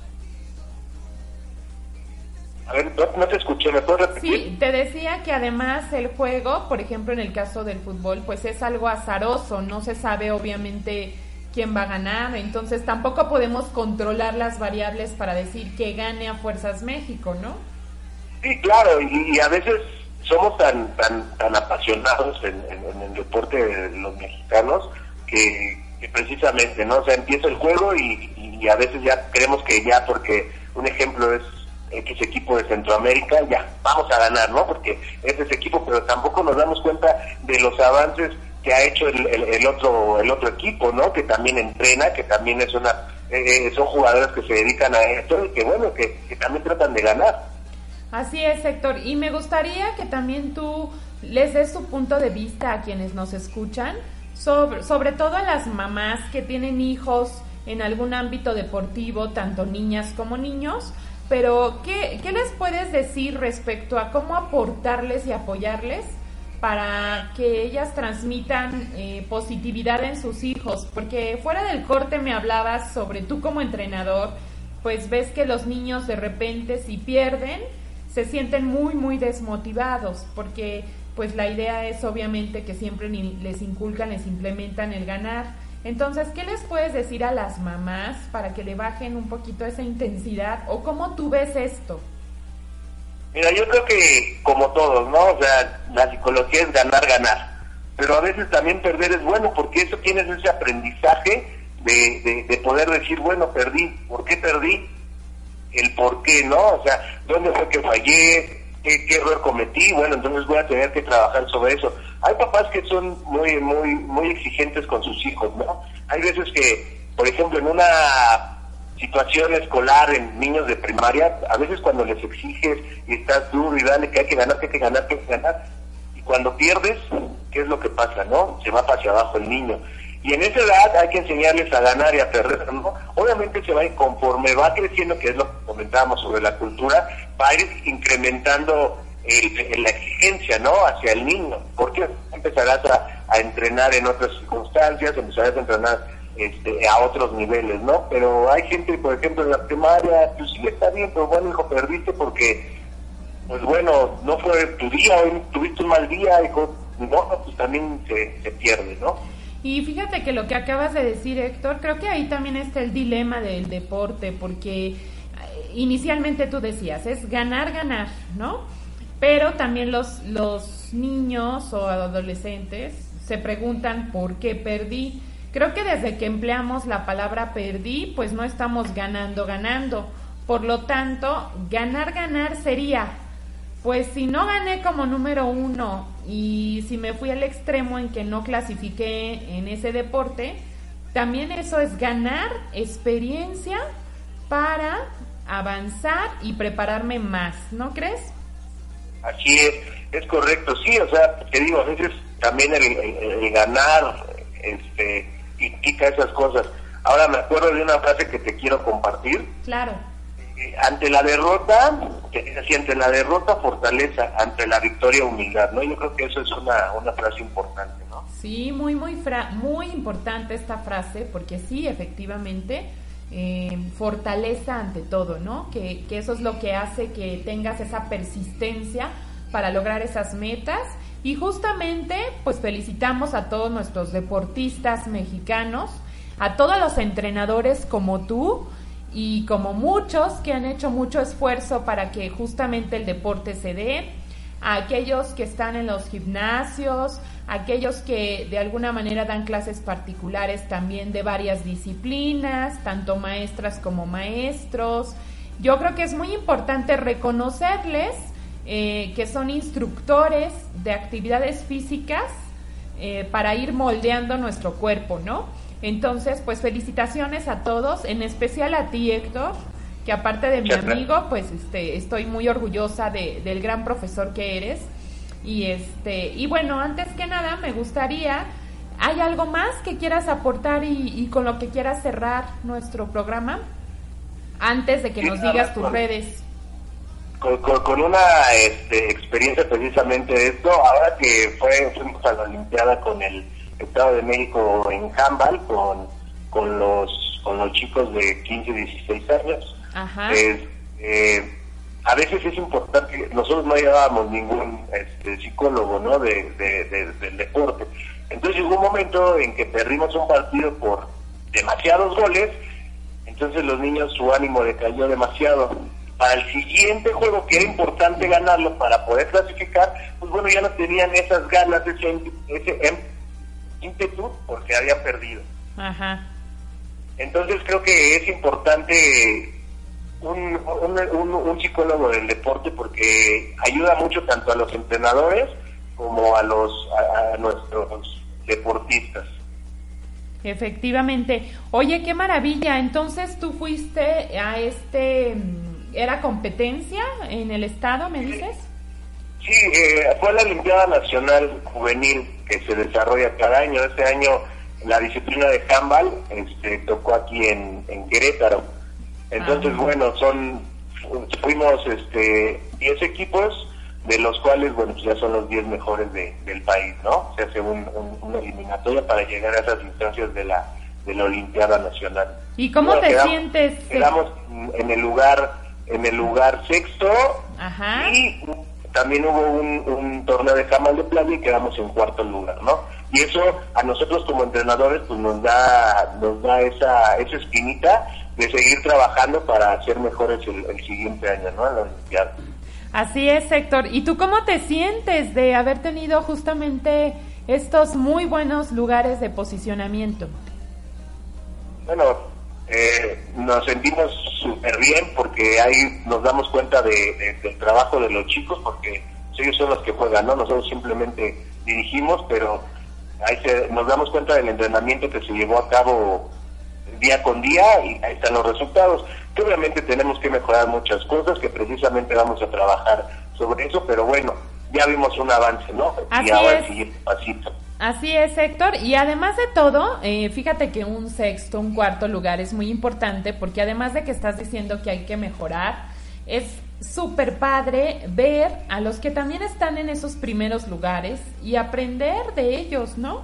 A ver, no, no te escuché, ¿me puedes repetir? Sí, te decía que además el juego, por ejemplo en el caso del fútbol, pues es algo azaroso, no se sabe obviamente quién va a ganar, entonces tampoco podemos controlar las variables para decir que gane a fuerzas México, ¿no? Sí, claro, y, y a veces somos tan tan tan apasionados en, en, en el deporte de los mexicanos que, que precisamente, ¿no? O sea, empieza el juego y, y a veces ya creemos que ya, porque un ejemplo es X equipo de Centroamérica, ya, vamos a ganar, ¿no? Porque es ese equipo, pero tampoco nos damos cuenta de los avances que ha hecho el, el, el otro el otro equipo, ¿no? Que también entrena, que también es una eh, son jugadores que se dedican a esto y que bueno, que, que también tratan de ganar. Así es, Héctor, y me gustaría que también tú les des tu punto de vista a quienes nos escuchan, sobre, sobre todo a las mamás que tienen hijos en algún ámbito deportivo, tanto niñas como niños. Pero, ¿qué, ¿qué les puedes decir respecto a cómo aportarles y apoyarles para que ellas transmitan eh, positividad en sus hijos? Porque fuera del corte me hablabas sobre tú como entrenador, pues ves que los niños de repente si pierden, se sienten muy, muy desmotivados, porque pues la idea es obviamente que siempre les inculcan, les implementan el ganar. Entonces, ¿qué les puedes decir a las mamás para que le bajen un poquito esa intensidad? ¿O cómo tú ves esto? Mira, yo creo que como todos, ¿no? O sea, la psicología es ganar, ganar. Pero a veces también perder es bueno, porque eso tienes ese aprendizaje de, de, de poder decir, bueno, perdí. ¿Por qué perdí? El por qué, ¿no? O sea, ¿dónde fue que fallé? ¿Qué, qué error cometí? Bueno, entonces voy a tener que trabajar sobre eso. Hay papás que son muy muy muy exigentes con sus hijos, ¿no? Hay veces que, por ejemplo, en una situación escolar en niños de primaria, a veces cuando les exiges y estás duro y dale que hay que ganar, que hay que ganar, que hay que ganar, y cuando pierdes, ¿qué es lo que pasa, no? Se va hacia abajo el niño. Y en esa edad hay que enseñarles a ganar y a perder, ¿no? Obviamente se va, conforme va creciendo, que es lo que comentábamos sobre la cultura, va a ir incrementando el, el, la exigencia, ¿no? Hacia el niño, porque empezarás a, a entrenar en otras circunstancias, empezarás a entrenar este, a otros niveles, ¿no? Pero hay gente, por ejemplo, en la primaria, pues sí está bien, pero bueno, hijo, perdiste porque, pues bueno, no fue tu día, hoy tuviste un mal día, hijo, no, pues también se, se pierde, ¿no? Y fíjate que lo que acabas de decir, Héctor, creo que ahí también está el dilema del deporte, porque inicialmente tú decías, es ganar, ganar, ¿no? Pero también los, los niños o adolescentes se preguntan por qué perdí. Creo que desde que empleamos la palabra perdí, pues no estamos ganando, ganando. Por lo tanto, ganar, ganar sería, pues si no gané como número uno y si me fui al extremo en que no clasifiqué en ese deporte, también eso es ganar experiencia para avanzar y prepararme más, ¿no crees? Así es, es correcto, sí, o sea, te digo, a veces también el, el, el ganar este, implica esas cosas. Ahora me acuerdo de una frase que te quiero compartir. Claro. Eh, ante la derrota, que dice así, ante la derrota, fortaleza, ante la victoria, humildad, ¿no? Yo creo que eso es una, una frase importante, ¿no? Sí, muy, muy, fra- muy importante esta frase, porque sí, efectivamente, eh, fortaleza ante todo, ¿no? Que, que eso es lo que hace que tengas esa persistencia para lograr esas metas. Y justamente, pues felicitamos a todos nuestros deportistas mexicanos, a todos los entrenadores como tú y como muchos que han hecho mucho esfuerzo para que justamente el deporte se dé, a aquellos que están en los gimnasios, a aquellos que de alguna manera dan clases particulares también de varias disciplinas, tanto maestras como maestros. Yo creo que es muy importante reconocerles eh, que son instructores de actividades físicas eh, para ir moldeando nuestro cuerpo, ¿no? Entonces, pues felicitaciones a todos, en especial a ti, Héctor, que aparte de mi amigo, pues este, estoy muy orgullosa de, del gran profesor que eres. Y este, y bueno, antes que nada me gustaría, ¿hay algo más que quieras aportar y, y con lo que quieras cerrar nuestro programa? Antes de que nos digas tus redes. Con, con, con una este, experiencia precisamente de esto, ahora que fue fuimos a la Olimpiada con el Estado de México en handball, con, con los con los chicos de quince, dieciséis años. Ajá. Es, eh, a veces es importante, nosotros no llevábamos ningún este, psicólogo, ¿no? de, de, de, del deporte. Entonces llegó un momento en que perdimos un partido por demasiados goles, entonces los niños, su ánimo decayó demasiado. Para el siguiente juego, que era importante ganarlo para poder clasificar, pues bueno, ya no tenían esas ganas, ese, ese ímpetu, porque habían perdido. Ajá. Entonces creo que es importante un, un, un, un psicólogo del deporte, porque ayuda mucho tanto a los entrenadores como a los a, a nuestros deportistas. Efectivamente. Oye, qué maravilla. Entonces tú fuiste a este, ¿era competencia en el estado, me dices? Sí, eh, fue la Olimpiada Nacional Juvenil que se desarrolla cada año. Este año la disciplina de handball este, tocó aquí en, en Querétaro. Entonces, ah. bueno, son fuimos este diez equipos, de los cuales, bueno, pues ya son los diez mejores de, del país, ¿no? Se hace un, un, una eliminatoria para llegar a esas instancias de la de la Olimpiada Nacional. ¿Y cómo bueno, te quedamos, sientes? Quedamos en el lugar en el lugar sexto. Ajá. Y también hubo un, un torneo de handball de playa y quedamos en cuarto lugar, ¿no? Y eso a nosotros como entrenadores pues nos da nos da esa esa espinita de seguir trabajando para ser mejores el, el siguiente año, ¿no? En la Olimpiada. Así es, Héctor. ¿Y tú cómo te sientes de haber tenido justamente estos muy buenos lugares de posicionamiento? Bueno, eh, nos sentimos súper bien porque ahí nos damos cuenta de, de, del trabajo de los chicos, porque ellos son los que juegan, ¿no? Nosotros simplemente dirigimos, pero ahí se, nos damos cuenta del entrenamiento que se llevó a cabo día con día y ahí están los resultados. Que obviamente tenemos que mejorar muchas cosas, que precisamente vamos a trabajar sobre eso, pero bueno, ya vimos un avance, ¿no? Así y ahora es. el siguiente pasito. Así es, Héctor, y además de todo, eh, fíjate que un sexto, un cuarto lugar es muy importante, porque además de que estás diciendo que hay que mejorar, es súper padre ver a los que también están en esos primeros lugares y aprender de ellos, ¿no?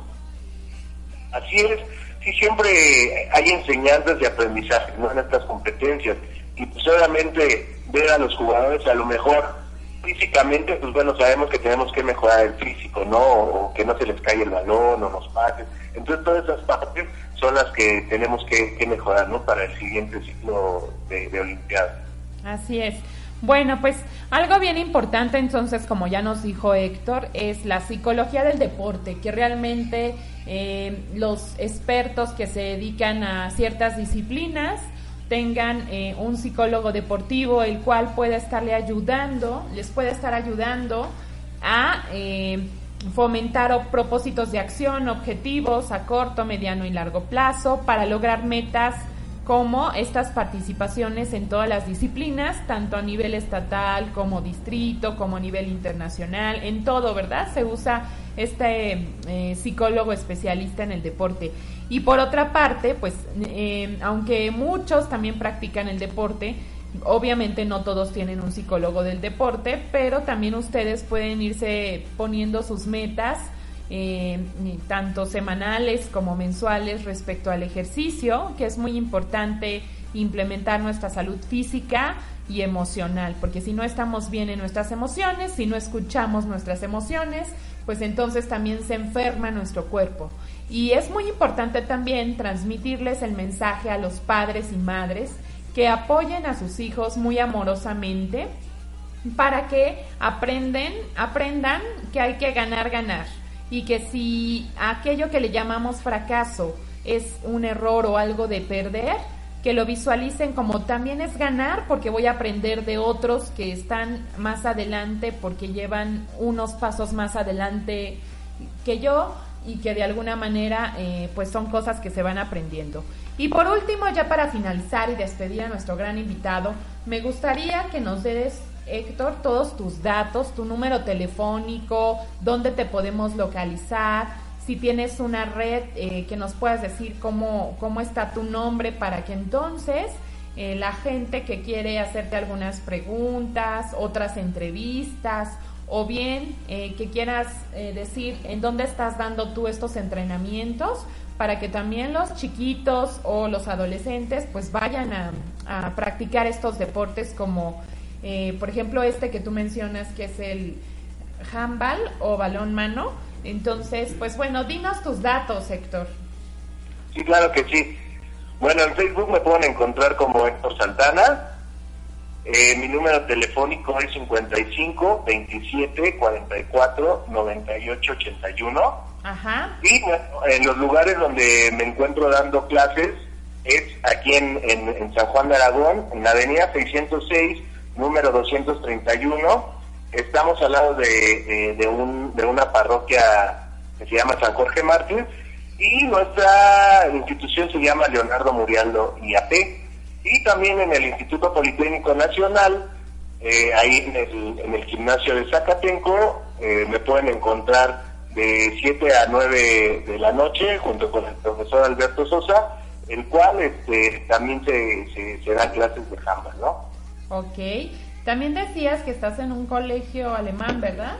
Así es. Sí, siempre hay enseñanzas de aprendizaje, ¿no? En estas competencias. Y pues obviamente ver a los jugadores, a lo mejor físicamente, pues bueno, sabemos que tenemos que mejorar el físico, ¿no? O que no se les cae el balón o los pases. Entonces todas esas partes son las que tenemos que, que mejorar, ¿no? Para el siguiente ciclo de, de Olimpiada. Así es. Bueno, pues algo bien importante entonces, como ya nos dijo Héctor, es la psicología del deporte, que realmente eh, los expertos que se dedican a ciertas disciplinas tengan eh, un psicólogo deportivo, el cual pueda estarle ayudando, les puede estar ayudando a eh, fomentar o- propósitos de acción, objetivos a corto, mediano y largo plazo para lograr metas como estas participaciones en todas las disciplinas, tanto a nivel estatal como distrito, como a nivel internacional, en todo, ¿verdad? Se usa este eh, psicólogo especialista en el deporte. Y por otra parte, pues, eh, aunque muchos también practican el deporte, obviamente no todos tienen un psicólogo del deporte, pero también ustedes pueden irse poniendo sus metas, Eh, tanto semanales como mensuales respecto al ejercicio, que es muy importante implementar nuestra salud física y emocional, porque si no estamos bien en nuestras emociones, si no escuchamos nuestras emociones, pues entonces también se enferma nuestro cuerpo. Y es muy importante también transmitirles el mensaje a los padres y madres que apoyen a sus hijos muy amorosamente para que aprenden, aprendan que hay que ganar, ganar. Y que si aquello que le llamamos fracaso es un error o algo de perder, que lo visualicen como también es ganar, porque voy a aprender de otros que están más adelante, porque llevan unos pasos más adelante que yo, y que de alguna manera eh, pues son cosas que se van aprendiendo. Y por último, ya para finalizar y despedir a nuestro gran invitado, me gustaría que nos des, Héctor, todos tus datos, tu número telefónico, dónde te podemos localizar, si tienes una red, eh, que nos puedas decir cómo, cómo está tu nombre, para que entonces eh, la gente que quiere hacerte algunas preguntas, otras entrevistas, o bien eh, que quieras eh, decir en dónde estás dando tú estos entrenamientos, para que también los chiquitos o los adolescentes pues vayan a, a practicar estos deportes como... Eh, por ejemplo, este que tú mencionas, que es el handball o balón mano. Entonces, pues bueno, dinos tus datos, Héctor. Sí, claro que sí. Bueno, en Facebook me pueden encontrar como Héctor Santana. Eh, mi número telefónico es cincuenta y cinco, veintisiete, cuarenta y cuatro, noventa y ocho, ochenta y uno. Ajá. Y bueno, en los lugares donde me encuentro dando clases es aquí en, en, en San Juan de Aragón, en la avenida seiscientos seis, número doscientos treinta y uno. Estamos al lado de, de, de, un, de una parroquia que se llama San Jorge Mártir, y nuestra institución se llama Leonardo Murialdo I A P. Y también en el Instituto Politécnico Nacional, eh, ahí en el, en el gimnasio de Zacatenco, eh, me pueden encontrar de siete a nueve de la noche junto con el profesor Alberto Sosa, el cual este, también se, se, se da clases de handball, ¿no? Ok. También decías que estás en un colegio alemán, ¿verdad?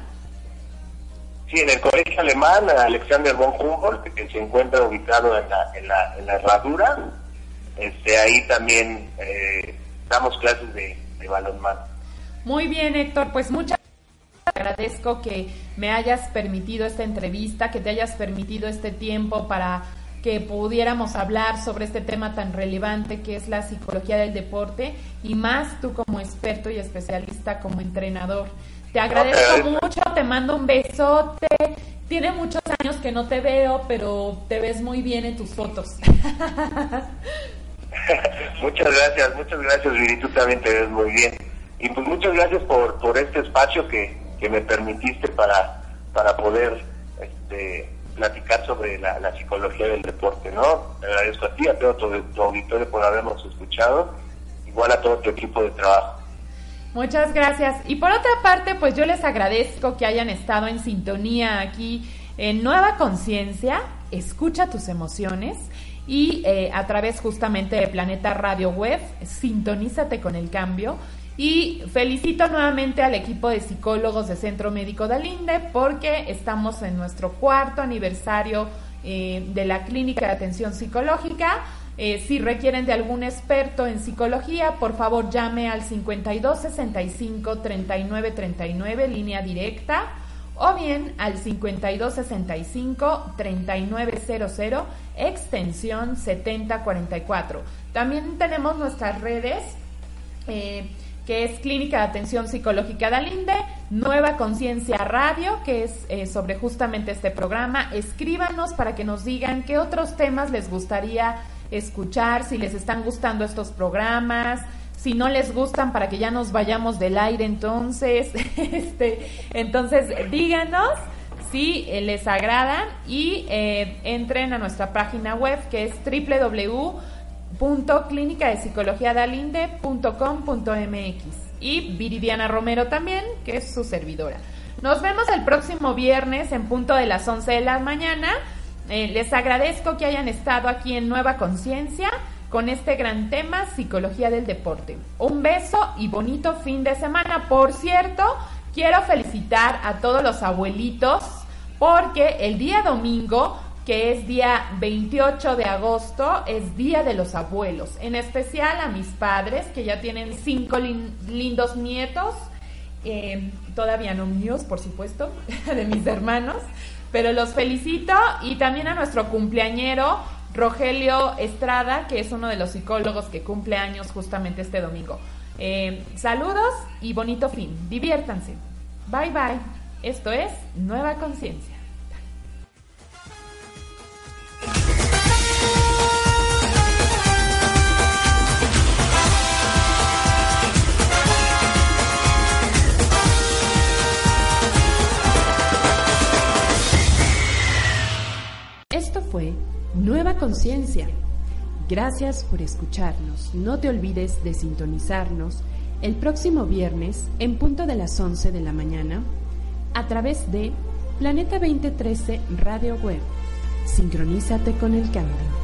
Sí, en el colegio alemán Alexander von Humboldt, que se encuentra ubicado en la, en la, en la Herradura. Este, ahí también eh, damos clases de, de balonmano. Muy bien, Héctor, pues muchas gracias. Te agradezco que me hayas permitido esta entrevista, que te hayas permitido este tiempo para que pudiéramos hablar sobre este tema tan relevante que es la psicología del deporte, y más tú como experto y especialista como entrenador. Te agradezco okay. mucho, te mando un besote. Tiene muchos años que no te veo, pero te ves muy bien en tus fotos. Muchas gracias, muchas gracias, Viri, tú también te ves muy bien. Y pues muchas gracias por, por este espacio que, que me permitiste para, para poder este, platicar sobre la, la psicología del deporte, ¿no? Te agradezco a ti, a todo tu, tu auditorio por habernos escuchado, igual a todo tu equipo de trabajo. Muchas gracias. Y por otra parte, pues yo les agradezco que hayan estado en sintonía aquí en Nueva Conciencia, Escucha tus emociones, y eh, a través justamente de Planeta Radio Web, sintonízate con el cambio. Y felicito nuevamente al equipo de psicólogos de Centro Médico Dalinde, porque estamos en nuestro cuarto aniversario eh, de la Clínica de Atención Psicológica. Eh, si requieren de algún experto en psicología, por favor llame al cincuenta y dos sesenta y cinco treinta y nueve treinta y nueve, línea directa, o bien al cincuenta y dos sesenta y cinco treinta y nueve cero cero, extensión setenta cuarenta y cuatro. También tenemos nuestras redes, eh, que es Clínica de Atención Psicológica Dalinde, Nueva Conciencia Radio, que es eh, sobre justamente este programa. Escríbanos para que nos digan qué otros temas les gustaría escuchar, si les están gustando estos programas, si no les gustan, para que ya nos vayamos del aire entonces. este, entonces díganos si eh, les agradan y eh, entren a nuestra página web que es doble u doble u doble u punto clínica de psicología dalinde punto com punto m x y Viridiana Romero también, que es su servidora. Nos vemos el próximo viernes en punto de las once de la mañana. Eh, les agradezco que hayan estado aquí en Nueva Conciencia con este gran tema, psicología del deporte. Un beso y bonito fin de semana. Por cierto, quiero felicitar a todos los abuelitos porque el día domingo, que es día veintiocho de agosto, es Día de los Abuelos. En especial a mis padres, que ya tienen cinco lin- lindos nietos, eh, todavía no míos, por supuesto, de mis hermanos, pero los felicito. Y también a nuestro cumpleañero, Rogelio Estrada, que es uno de los psicólogos que cumple años justamente este domingo. Eh, saludos y bonito fin. Diviértanse. Bye, bye. Esto es Nueva Conciencia. Esto fue Nueva Conciencia. Gracias por escucharnos. No te olvides de sintonizarnos el próximo viernes en punto de las once de la mañana a través de Planeta veinte trece Radio Web. Sincronízate con el cambio.